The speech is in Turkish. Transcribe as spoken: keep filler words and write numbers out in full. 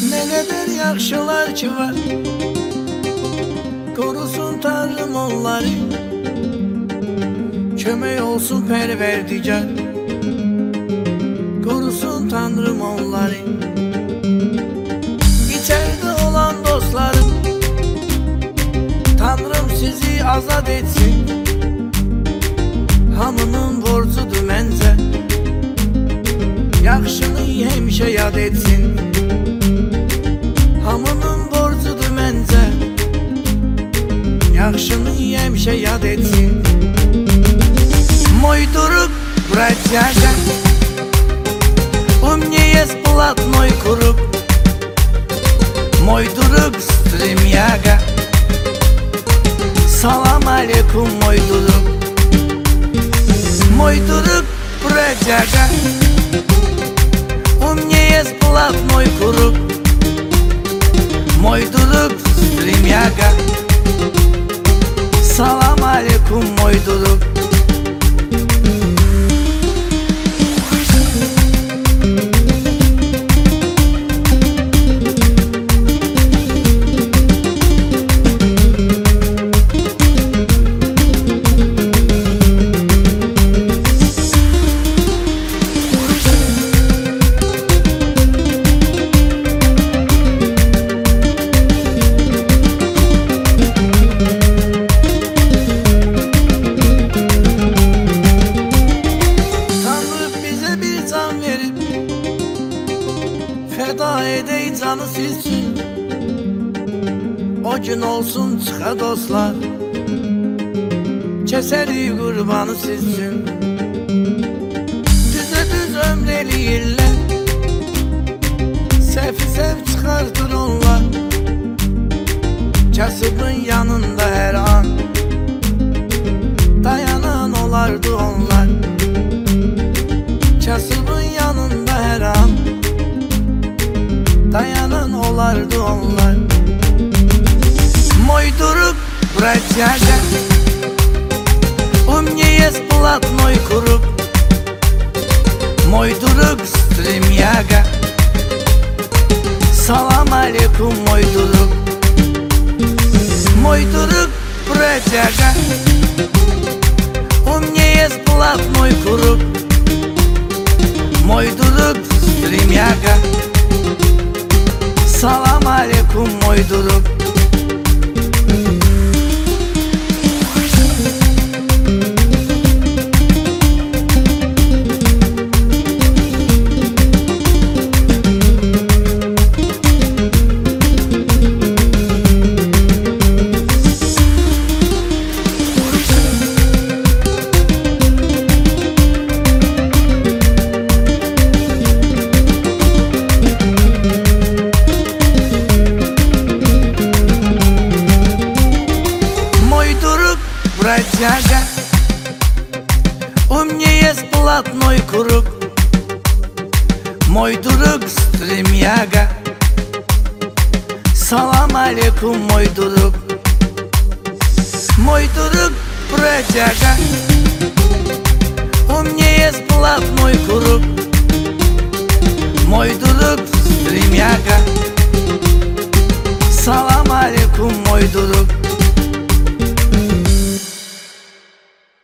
Ne qədər yaxşılar ki var, korusun Tanrım onları. Kömək olsun Pərverdigar, korusun Tanrım onları. İçeride olan dostlarım, Tanrım sizi azad etsin. Hamının borcudur məncə, yaxşını həmişə yad etsin. Hamının borcudur məncə, yaxşını həmişə yad etsin. Мой друг, бродяга, у меня есть блатной круг. Мой друг стремяга, салам алейкум, мой друг. Мой друг бродяга, у меня есть блатной круг. Мой друг стремяга, салам алейкум, мой друг. Feda edey canı sizsin, o gün olsun çıxa dostlar, keseri qurbanı sizsin. Düzə düz ömr eləyirlər, səhv səhv çıxardır onlar. Kasıbın yanında hər an dayanan olardı onlar. Kasıbın yanında hər an dayanan olardı onlar. Мой друг бродяга, у меня есть блатной круг. Мой друг стремяга, салам алейкум, мой друг. Мой друг бродяга, у меня есть блатной круг. Мой друг стремяга, салам алейкум, мой друг. Бродяга, у меня есть блатной круг. Мой друг стремяга, салам алейкум, мой друг. Мой друг бродяга, у меня есть блатной круг. Мой друг стремяга, салам алейкум, мой друг.